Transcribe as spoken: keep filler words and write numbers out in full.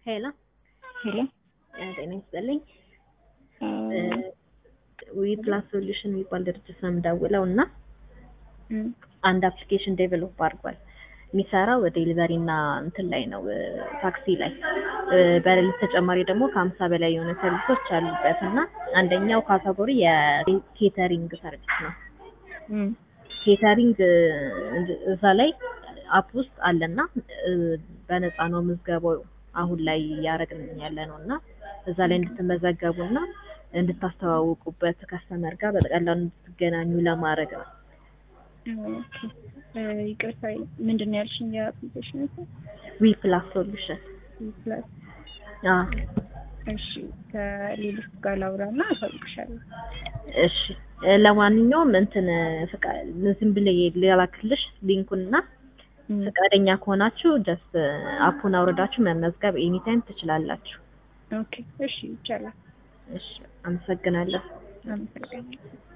ሄሎ ሄሎ ጤና ይስጥልኝ። ዊ ፕላስ ሶሉሽን የሚባል ድርጅት ነው የምደውለው እና አንድ አፕሊኬሽን ዴቨሎፕ አድርጓል። የሚሰራው ዴሊቨሪ እና እንትን ላይ ነው፣ ታክሲ ላይ። በሌሊት ተጨማሪ ደግሞ ከሀምሳ በላይ የሆነ ሰርቪሶች አሉበት እና አንደኛው ካቴጎሪ የኬተሪንግ ሰርቪስ ነው። ኬተሪንግ እዛ ላይ አፕ ውስጥ አለና በነፃ ነው ምዝገባው አሁን ላይ እያደረግን ያለ ነው እና እዛ ላይ እንድትመዘገቡና እንድታስተዋውቁበት ከስተመር ጋር በቀላሉ እንድትገናኙ ለማድረግ ነው። ኦኬ ይቅርታ፣ ምንድን ነው ያልሽኝ? የአፕሊኬሽን ነው ዊ ፕላስ ሶሉሽን። ፕላስ። አዎ እሺ፣ ከሌሎች ጋር ላውራና አሳውቅሻለሁ። እሺ፣ ለማንኛውም እንትን ፍቃድ ዝም ብለህ ላክልሽ ሊንኩንና ፈቃደኛ ከሆናችሁ ጀስት አፑን አውርዳችሁ መመዝገብ ኤኒ ታይም ትችላላችሁ። ኦኬ እሺ፣ ይቻላል። እሺ፣ አመሰግናለሁ። አመሰግናለሁ።